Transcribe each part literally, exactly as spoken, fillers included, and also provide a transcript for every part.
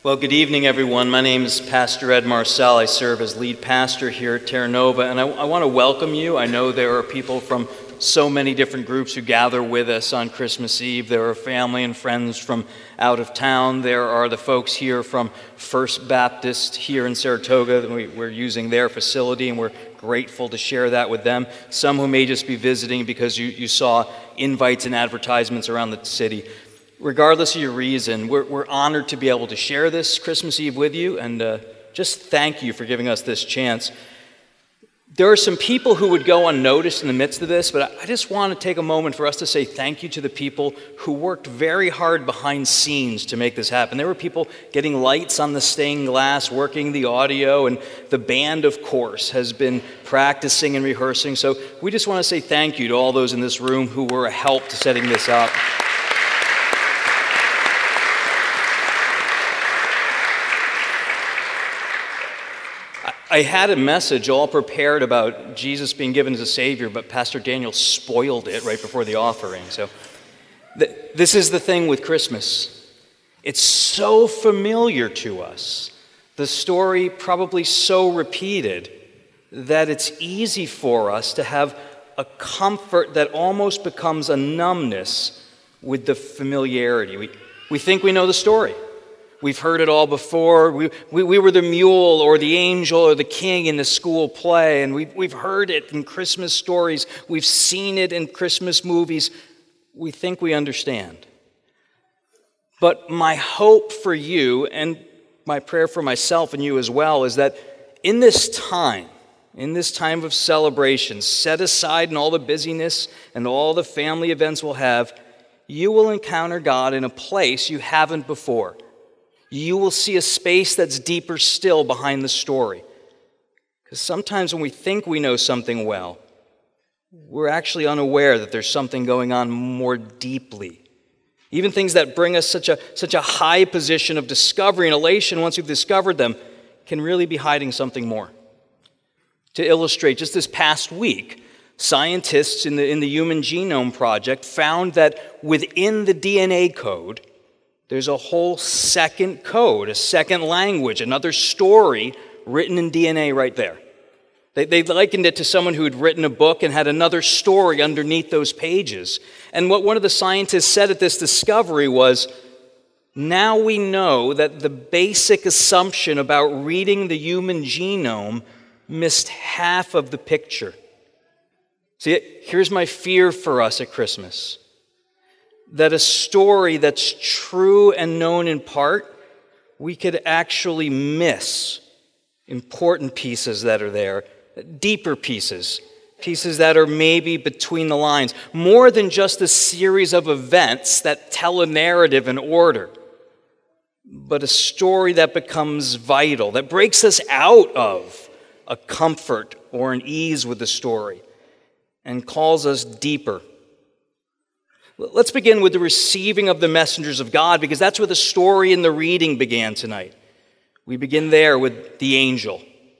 Well, good evening, everyone. My name is Pastor Ed Marcel. I serve as lead pastor here at Terra Nova, and I, I want to welcome you. I know there are people from so many different groups who gather with us on Christmas Eve. There are family and friends from out of town. There are the folks here from First Baptist here in Saratoga. We, we're using their facility, and we're grateful to share that with them. Some who may just be visiting because you, you saw invites and advertisements around the city. Regardless of your reason, we're, we're honored to be able to share this Christmas Eve with you, and uh, just thank you for giving us this chance. There are some people who would go unnoticed in the midst of this, but I just want to take a moment for us to say thank you to the people who worked very hard behind scenes to make this happen. There were people getting lights on the stained glass, working the audio, and the band, of course, has been practicing and rehearsing. So we just want to say thank you to all those in this room who were a help to setting this up. I had a message all prepared about Jesus being given as a Savior, but Pastor Daniel spoiled it right before the offering. So th- this is the thing with Christmas. It's so familiar to us, the story probably so repeated, that it's easy for us to have a comfort that almost becomes a numbness with the familiarity. We, we think we know the story. We've heard it all before. We, we, we were the mule or the angel or the king in the school play, and we've, we've heard it in Christmas stories. We've seen it in Christmas movies. We think we understand. But my hope for you, and my prayer for myself and you as well, is that in this time, in this time of celebration, set aside in all the busyness and all the family events we'll have, you will encounter God in a place you haven't before. You will see a space that's deeper still behind the story. Because sometimes when we think we know something well, we're actually unaware that there's something going on more deeply. Even things that bring us such a, such a high position of discovery and elation once we've discovered them can really be hiding something more. To illustrate, just this past week, scientists in the, in the Human Genome Project found that within the D N A code, there's a whole second code, a second language, another story written in D N A right there. They, they likened it to someone who had written a book and had another story underneath those pages. And what one of the scientists said at this discovery was, now we know that the basic assumption about reading the human genome missed half of the picture. See, here's my fear for us at Christmas. That a story that's true and known in part, we could actually miss important pieces that are there, deeper pieces, pieces that are maybe between the lines, more than just a series of events that tell a narrative in order, but a story that becomes vital, that breaks us out of a comfort or an ease with the story and calls us deeper. Let's begin with the receiving of the messengers of God, because that's where the story and the reading began tonight. We begin there with the angel,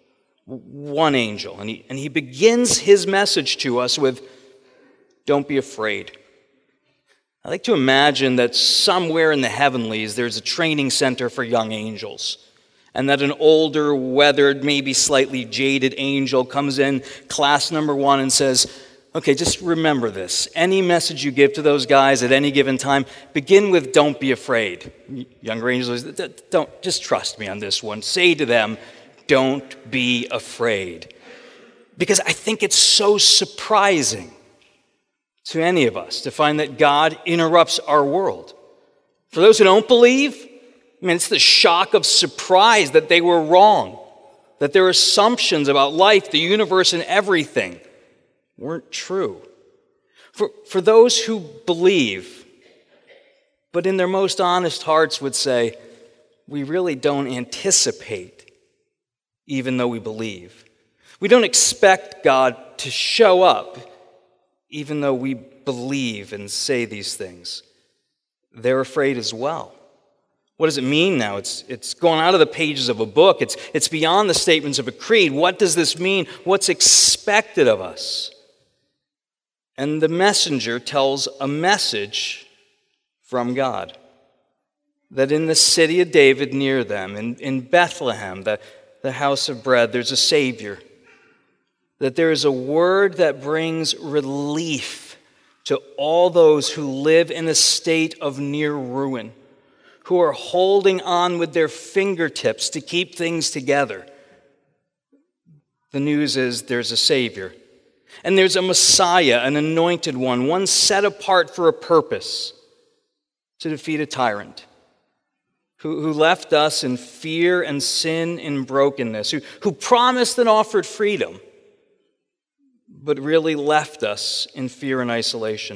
one angel, and he, and he begins his message to us with, don't be afraid. I like to imagine that somewhere in the heavenlies there's a training center for young angels, and that an older, weathered, maybe slightly jaded angel comes in, class number one, and says, okay, just remember this. Any message you give to those guys at any given time, begin with don't be afraid. Younger angels, don't, just trust me on this one. Say to them, don't be afraid. Because I think it's so surprising to any of us to find that God interrupts our world. For those who don't believe, I mean, it's the shock of surprise that they were wrong, that their assumptions about life, the universe, and everything weren't true. For, for those who believe, but in their most honest hearts would say, we really don't anticipate, even though we believe. We don't expect God to show up, even though we believe and say these things. They're afraid as well. What does it mean now? It's, it's gone out of the pages of a book. It's, it's beyond the statements of a creed. What does this mean? What's expected of us? And the messenger tells a message from God. that in the city of David near them, in, in Bethlehem, the, the house of bread, there's a Savior. That there is a word that brings relief to all those who live in a state of near ruin, who are holding on with their fingertips to keep things together. The news is there's a Savior. And there's a Messiah, an anointed one, one set apart for a purpose, to defeat a tyrant, who, who left us in fear and sin and brokenness, who, who promised and offered freedom, but really left us in fear and isolation.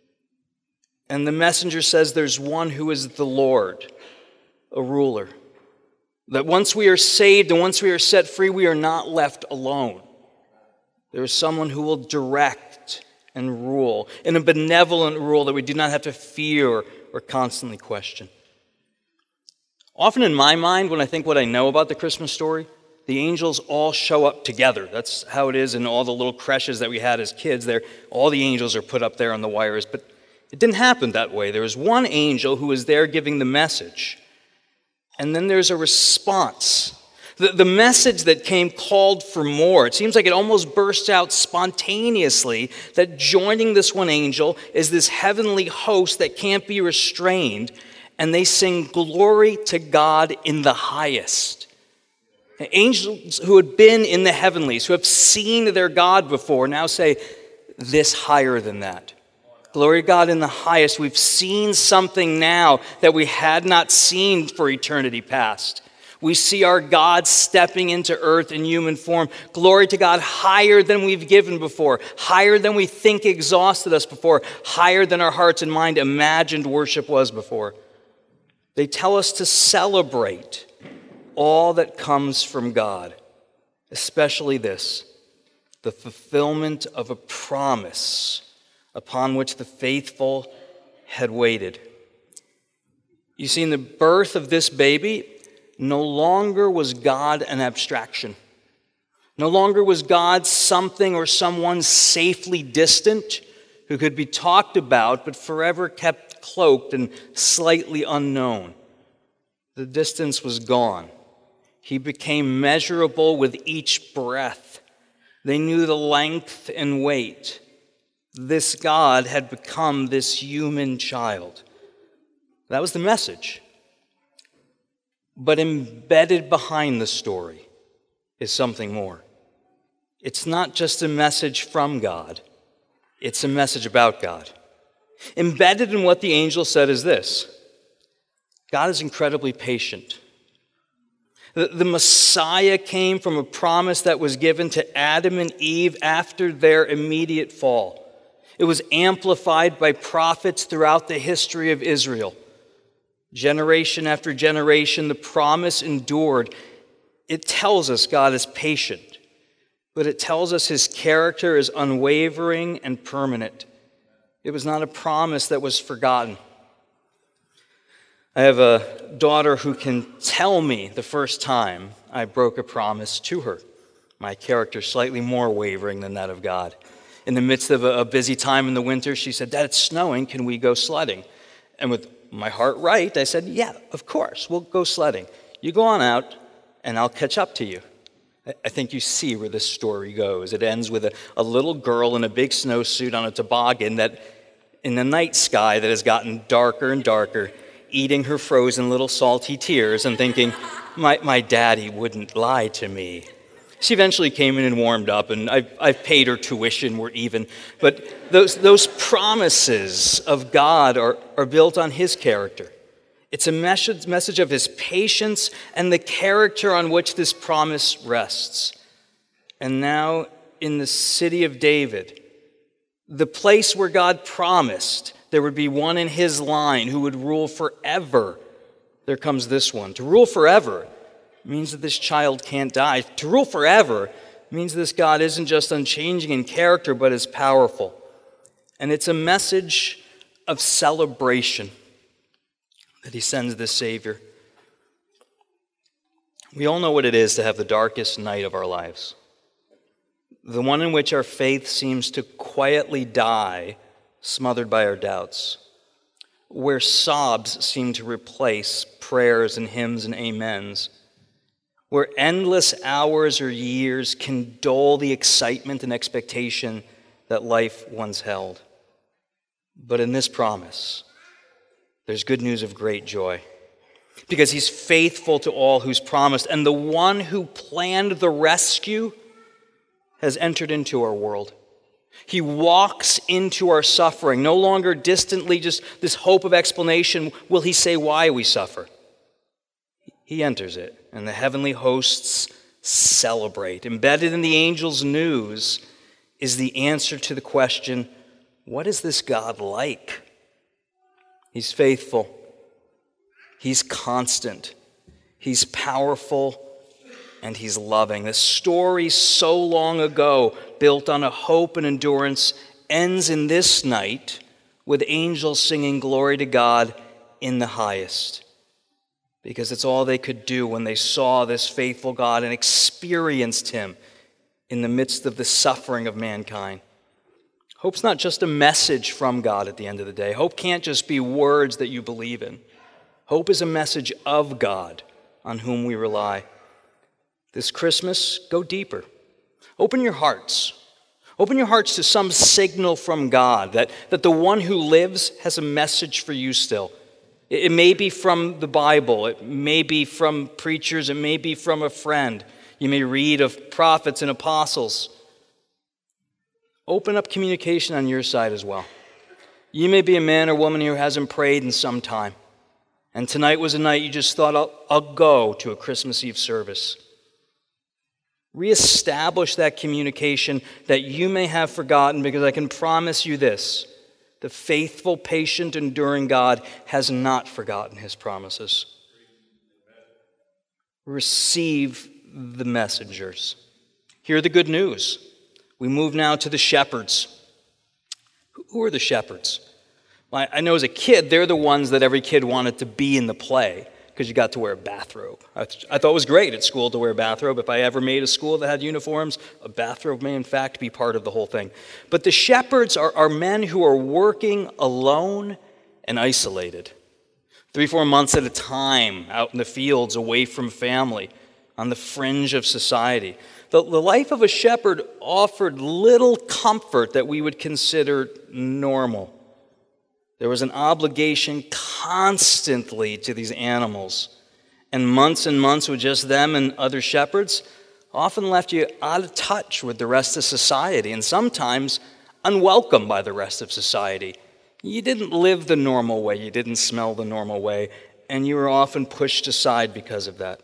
And the messenger says there's one who is the Lord, a ruler. That once we are saved and once we are set free, we are not left alone. There is someone who will direct and rule in a benevolent rule that we do not have to fear or constantly question. Often in my mind, when I think what I know about the Christmas story, the angels all show up together. That's how it is in all the little creches that we had as kids. There, all the angels are put up there on the wires, but it didn't happen that way. There was one angel who was there giving the message, and then there's a response. The, the message that came called for more. It seems like it almost burst out spontaneously that joining this one angel is this heavenly host that can't be restrained, and they sing glory to God in the highest. Angels who had been in the heavenlies, who have seen their God before, now say, this higher than that. Glory to God in the highest. We've seen something now that we had not seen for eternity past. We see our God stepping into earth in human form. Glory to God higher than we've given before, higher than we think exhausted us before, higher than our hearts and mind imagined worship was before. They tell us to celebrate all that comes from God, especially this, the fulfillment of a promise upon which the faithful had waited. You see, in the birth of this baby, no longer was God an abstraction. No longer was God something or someone safely distant who could be talked about but forever kept cloaked and slightly unknown. The distance was gone. He became measurable with each breath. They knew the length and weight. This God had become this human child. That was the message. But embedded behind the story is something more. It's not just a message from God. It's a message about God. Embedded in what the angel said is this: God is incredibly patient. The, the Messiah came from a promise that was given to Adam and Eve after their immediate fall. It was amplified by prophets throughout the history of Israel. Generation after generation, the promise endured. It tells us God is patient, but it tells us his character is unwavering and permanent. It was not a promise that was forgotten. I have a daughter who can tell me the first time I broke a promise to her. My character is slightly more wavering than that of God. In the midst of a busy time in the winter, she said, "Dad, it's snowing. Can we go sledding?" And with my heart right, I said, "Yeah, of course. We'll go sledding. You go on out, and I'll catch up to you." I think you see where this story goes. It ends with a, a little girl in a big snowsuit on a toboggan that, in the night sky that has gotten darker and darker, eating her frozen little salty tears and thinking, my, my daddy wouldn't lie to me. She eventually came in and warmed up, and I've, I've paid her tuition, we're even. But those, those promises of God are, are built on his character. It's a message, message of his patience and the character on which this promise rests. And now, in the city of David, the place where God promised there would be one in his line who would rule forever, there comes this one. To rule forever means that this child can't die. To rule forever means this God isn't just unchanging in character, but is powerful. And it's a message of celebration that he sends this Savior. We all know what it is to have the darkest night of our lives, the one in which our faith seems to quietly die, smothered by our doubts. where sobs seem to replace prayers and hymns and amens, where endless hours or years can dull the excitement and expectation that life once held. But in this promise, there's good news of great joy, because he's faithful to all who's promised, and the one who planned the rescue has entered into our world. He walks into our suffering, no longer distantly just this hope of explanation. Will he say why we suffer? He enters it, and the heavenly hosts celebrate. Embedded in the angels' news is the answer to the question, what is this God like? He's faithful. He's constant. He's powerful. And he's loving. The story so long ago, built on a hope and endurance, ends in this night with angels singing glory to God in the highest. Because it's all they could do when they saw this faithful God and experienced him in the midst of the suffering of mankind. Hope's not just a message from God at the end of the day. Hope can't just be words that you believe in. Hope is a message of God on whom we rely. This Christmas, go deeper. Open your hearts. Open your hearts to some signal from God that, that the one who lives has a message for you still. It, it may be from the Bible. It may be from preachers. It may be from a friend. You may read of prophets and apostles. Open up communication on your side as well. You may be a man or woman who hasn't prayed in some time. And tonight was a night you just thought, I'll, I'll go to a Christmas Eve service. Reestablish that communication that you may have forgotten, because I can promise you this: the faithful, patient, enduring God has not forgotten his promises. Receive the messengers. Hear the good news. We move now to the shepherds. Who are the shepherds? Well, I know as a kid, they're the ones that every kid wanted to be in the play, because you got to wear a bathrobe. I, th- I thought it was great at school to wear a bathrobe. If I ever made a school that had uniforms, a bathrobe may in fact be part of the whole thing. But the shepherds are, are men who are working alone and isolated. Three, four months at a time, out in the fields, away from family, on the fringe of society. The, the life of a shepherd offered little comfort that we would consider normal. There was an obligation constantly to these animals. And months and months with just them and other shepherds often left you out of touch with the rest of society, and sometimes unwelcome by the rest of society. You didn't live the normal way, you didn't smell the normal way, and you were often pushed aside because of that.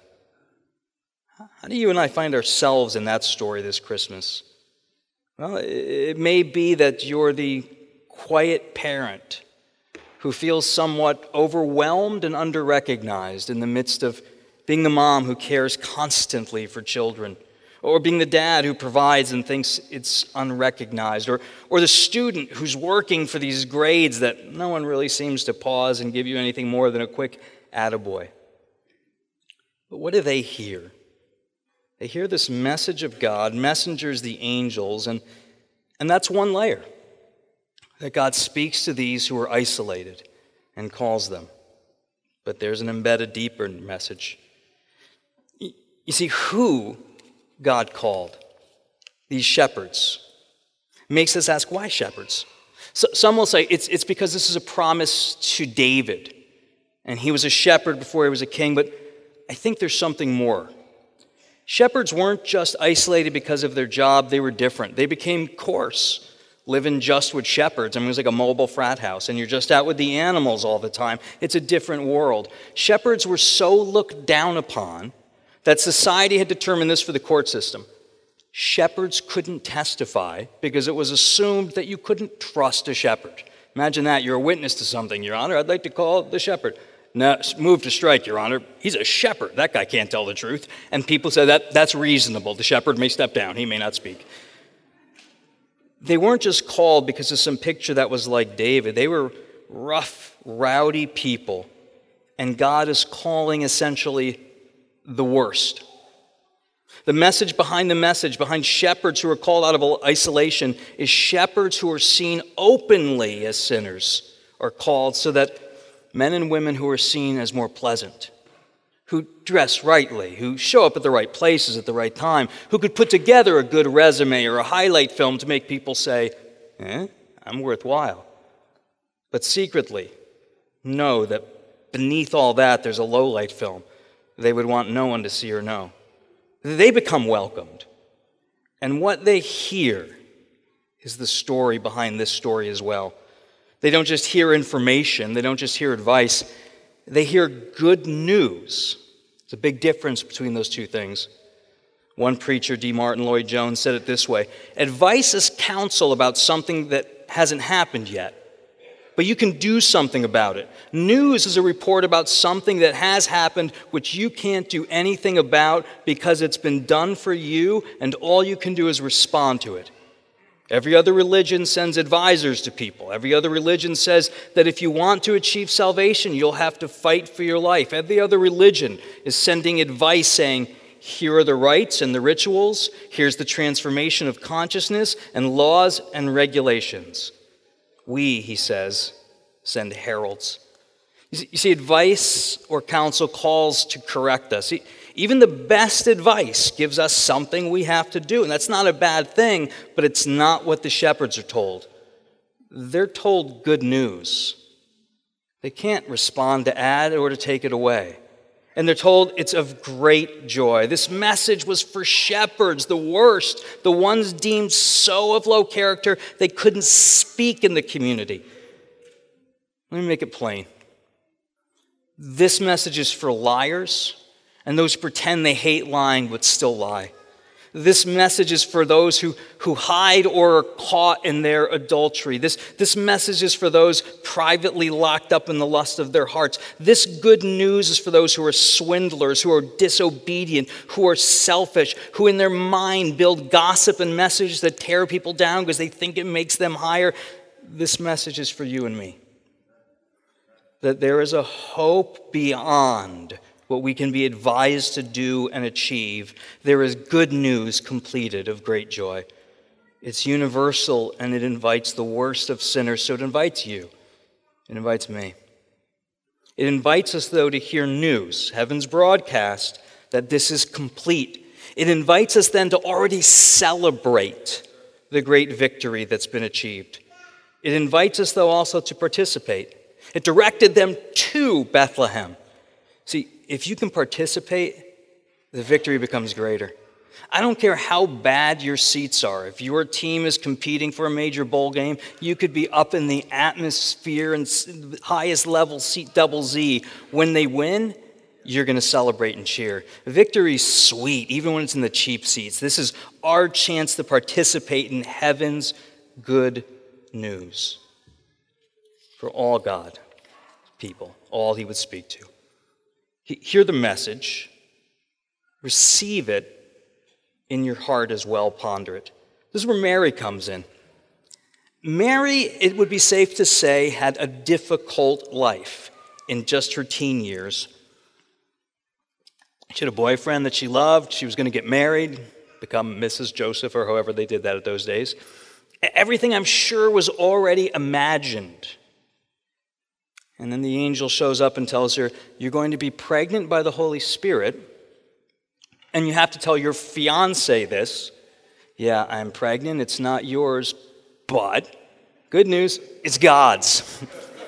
How do you and I find ourselves in that story this Christmas? Well, it may be that you're the quiet parent who feels somewhat overwhelmed and under-recognized in the midst of being the mom who cares constantly for children, or being the dad who provides and thinks it's unrecognized, or, or the student who's working for these grades that no one really seems to pause and give you anything more than a quick attaboy. But what do they hear? They hear this message of God, messengers, the angels, and, and that's one layer. That God speaks to these who are isolated and calls them. But there's an embedded deeper message. You see, who God called, these shepherds, makes us ask, why shepherds? So, some will say it's, it's because this is a promise to David, and he was a shepherd before he was a king, but I think there's something more. Shepherds weren't just isolated because of their job, they were different. They became coarse. Living just with shepherds. I mean, it was like a mobile frat house, and you're just out with the animals all the time. It's a different world. Shepherds were so looked down upon that society had determined this for the court system. Shepherds couldn't testify because it was assumed that you couldn't trust a shepherd. Imagine that. You're a witness to something, Your Honor. I'd like to call the shepherd. No, move to strike, Your Honor. He's a shepherd. That guy can't tell the truth. And people say that that's reasonable. The shepherd may step down. He may not speak. They weren't just called because of some picture that was like David. They were rough, rowdy people. And God is calling essentially the worst. The message behind the message, behind shepherds who are called out of isolation, is shepherds who are seen openly as sinners are called, so that men and women who are seen as more pleasant, who dress rightly, who show up at the right places at the right time, who could put together a good resume or a highlight film to make people say, eh, I'm worthwhile. But secretly, know that beneath all that, there's a low-light film they would want no one to see or know. They become welcomed. And what they hear is the story behind this story as well. They don't just hear information, they don't just hear advice, they hear good news. There's a big difference between those two things. One preacher, D. Martin Lloyd-Jones, said it this way: advice is counsel about something that hasn't happened yet, but you can do something about it. News is a report about something that has happened which you can't do anything about because it's been done for you, and all you can do is respond to it. Every other religion sends advisors to people. Every other religion says that if you want to achieve salvation, you'll have to fight for your life. Every other religion is sending advice saying, here are the rites and the rituals, here's the transformation of consciousness and laws and regulations. We, he says, send heralds. You see, advice or counsel calls to correct us. Even the best advice gives us something we have to do, and that's not a bad thing, but it's not what the shepherds are told. They're told good news. They can't respond to add or to take it away. And they're told it's of great joy. This message was for shepherds, the worst, the ones deemed so of low character they couldn't speak in the community. Let me make it plain. This message is for liars and those who pretend they hate lying but still lie. This message is for those who, who hide or are caught in their adultery. This, this message is for those privately locked up in the lust of their hearts. This good news is for those who are swindlers, who are disobedient, who are selfish, who in their mind build gossip and messages that tear people down because they think it makes them higher. This message is for you and me. That there is a hope beyond what we can be advised to do and achieve. There is good news completed of great joy. It's universal and it invites the worst of sinners, so it invites you. It invites me. It invites us, though, to hear news, heaven's broadcast, that this is complete. It invites us then to already celebrate the great victory that's been achieved. It invites us, though, also to participate. It directed them to Bethlehem. See, if you can participate, the victory becomes greater. I don't care how bad your seats are. If your team is competing for a major bowl game, you could be up in the atmosphere and highest level seat double Z. When they win, you're going to celebrate and cheer. Victory's sweet, even when it's in the cheap seats. This is our chance to participate in heaven's good news for all God people, all he would speak to. Hear the message, receive it in your heart as well, ponder it. This is where Mary comes in. Mary, it would be safe to say, had a difficult life in just her teen years. She had a boyfriend that she loved. She was going to get married, become Missus Joseph, or however they did that at those days. Everything, I'm sure, was already imagined. And then the angel shows up and tells her, you're going to be pregnant by the Holy Spirit, and you have to tell your fiance this. Yeah, I'm pregnant. It's not yours, but good news, it's God's.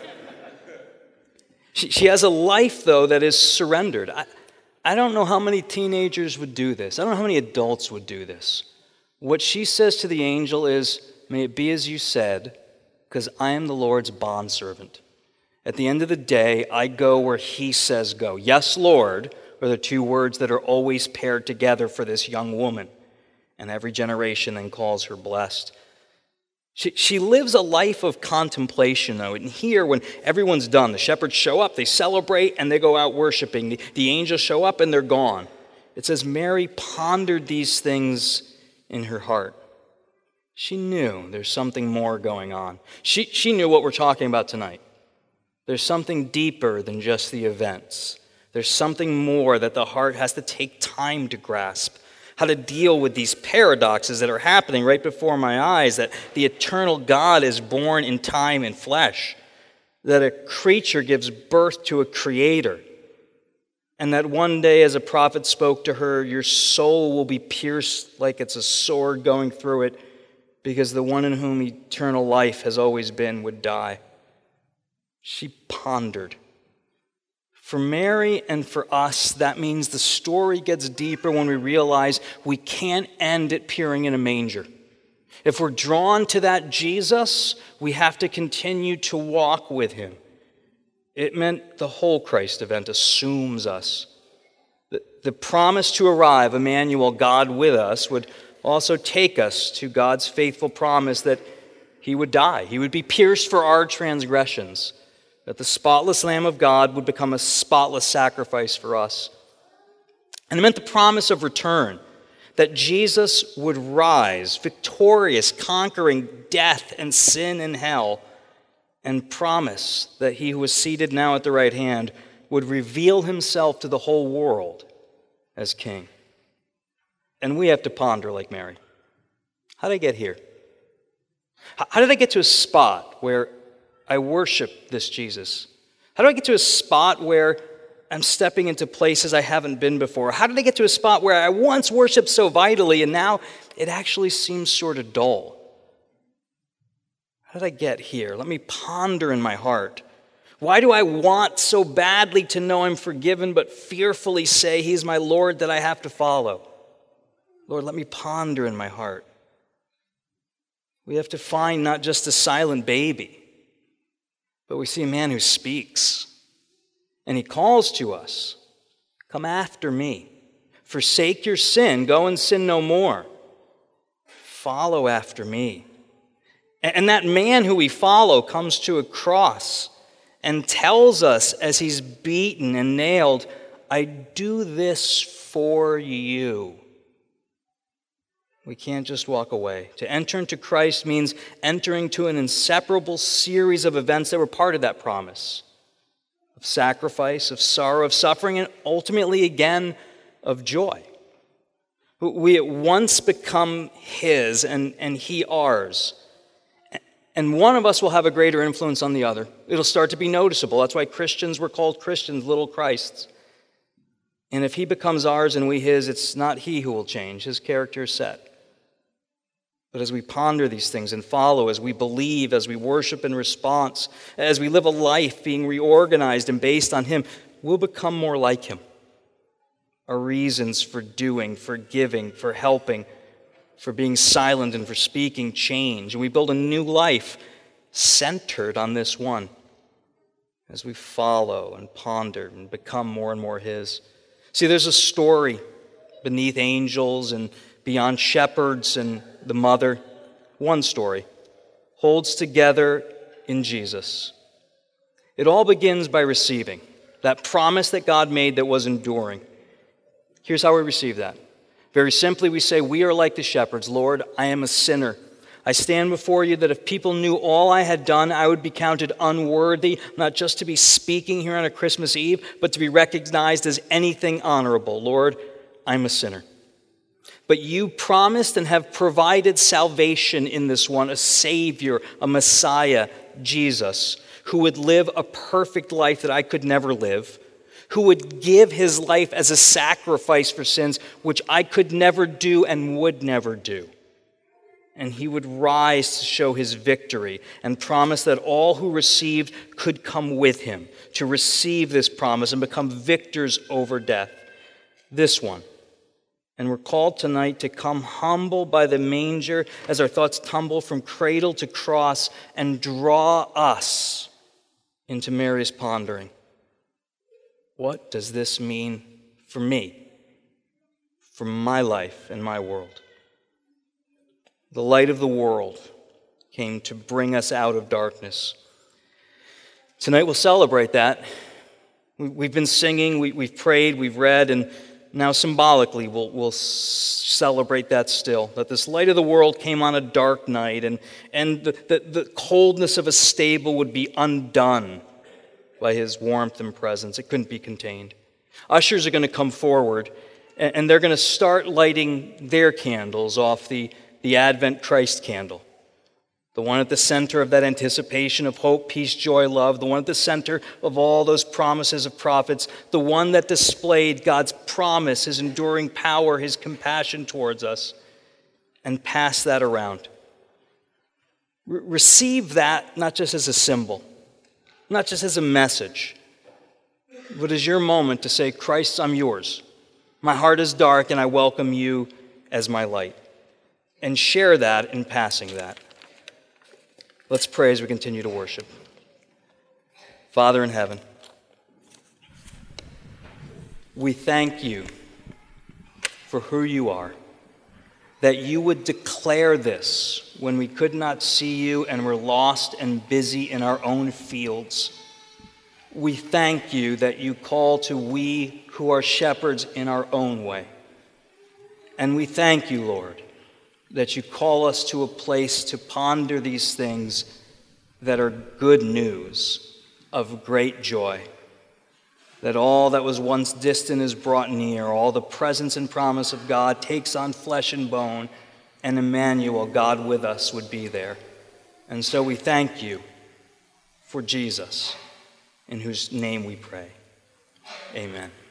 she, she has a life, though, that is surrendered. I, I don't know how many teenagers would do this. I don't know how many adults would do this. What she says to the angel is, may it be as you said, because I am the Lord's bondservant. At the end of the day, I go where he says go. Yes, Lord, are the two words that are always paired together for this young woman. And every generation then calls her blessed. She, she lives a life of contemplation, though. And here, when everyone's done, the shepherds show up, they celebrate, and they go out worshiping. The, the angels show up, and they're gone. It says Mary pondered these things in her heart. She knew there's something more going on. She, she knew what we're talking about tonight. There's something deeper than just the events. There's something more that the heart has to take time to grasp. How to deal with these paradoxes that are happening right before my eyes, that the eternal God is born in time and flesh. that a creature gives birth to a creator, and that one day, as a prophet spoke to her, your soul will be pierced like it's a sword going through it, because the one in whom eternal life has always been would die. She pondered. For Mary and for us, that means the story gets deeper when we realize we can't end it peering in a manger. If we're drawn to that Jesus, we have to continue to walk with him. It meant the whole Christ event assumes us. The, the promise to arrive, Emmanuel, God with us, would also take us to God's faithful promise that he would die. He would be pierced for our transgressions, that the spotless Lamb of God would become a spotless sacrifice for us. And it meant the promise of return, that Jesus would rise victorious, conquering death and sin and hell, and promise that he who is seated now at the right hand would reveal himself to the whole world as king. And we have to ponder like Mary. How did I get here? How did I get to a spot where I worship this Jesus? How do I get to a spot where I'm stepping into places I haven't been before? How did I get to a spot where I once worshiped so vitally and now it actually seems sort of dull? How did I get here? Let me ponder in my heart. Why do I want so badly to know I'm forgiven, but fearfully say he's my Lord that I have to follow? Lord, let me ponder in my heart. We have to find not just a silent baby, but we see a man who speaks. And he calls to us, come after me. Forsake your sin. Go and sin no more. Follow after me. And that man who we follow comes to a cross and tells us as he's beaten and nailed, I do this for you. We can't just walk away. To enter into Christ means entering to an inseparable series of events that were part of that promise. Of sacrifice, of sorrow, of suffering, and ultimately again of joy. We at once become his and, and he ours. And one of us will have a greater influence on the other. It'll start to be noticeable. That's why Christians were called Christians, little Christs. And if he becomes ours and we his, it's not he who will change. His character is set. But as we ponder these things and follow, as we believe, as we worship in response, as we live a life being reorganized and based on him, we'll become more like him. Our reasons for doing, for giving, for helping, for being silent and for speaking change. And we build a new life centered on this one as we follow and ponder and become more and more his. See, there's a story beneath angels and beyond shepherds and the mother. One story holds together in Jesus. It all begins by receiving that promise that God made that was enduring. Here's how we receive that. Very simply, we say, we are like the shepherds. Lord, I am a sinner. I stand before you that if people knew all I had done, I would be counted unworthy, not just to be speaking here on a Christmas Eve, but to be recognized as anything honorable. Lord, I'm a sinner. But you promised and have provided salvation in this one, a Savior, a Messiah, Jesus, who would live a perfect life that I could never live, who would give his life as a sacrifice for sins, which I could never do and would never do. And he would rise to show his victory and promise that all who received could come with him to receive this promise and become victors over death. This one. And we're called tonight to come humble by the manger as our thoughts tumble from cradle to cross and draw us into Mary's pondering. What does this mean for me, for my life and my world? The light of the world came to bring us out of darkness. Tonight we'll celebrate that. We've been singing, we've prayed, we've read, and now symbolically we'll, we'll celebrate that still, that this light of the world came on a dark night, and, and the, the, the coldness of a stable would be undone by his warmth and presence. It couldn't be contained. Ushers are going to come forward, and, and they're going to start lighting their candles off the, the Advent Christ candle. the one at the center of that anticipation of hope, peace, joy, love, the one at the center of all those promises of prophets, the one that displayed God's promise, his enduring power, his compassion towards us, and pass that around. Re- receive that not just as a symbol, not just as a message, but as your moment to say, Christ, I'm yours. My heart is dark and I welcome you as my light. And share that in passing that. Let's pray as we continue to worship. Father in heaven, we thank you for who you are, that you would declare this when we could not see you and were lost and busy in our own fields. We thank you that you call to we who are shepherds in our own way. And we thank you, Lord, that you call us to a place to ponder these things that are good news of great joy, that all that was once distant is brought near, all the presence and promise of God takes on flesh and bone, and Emmanuel, God with us, would be there. And so we thank you for Jesus, in whose name we pray. Amen.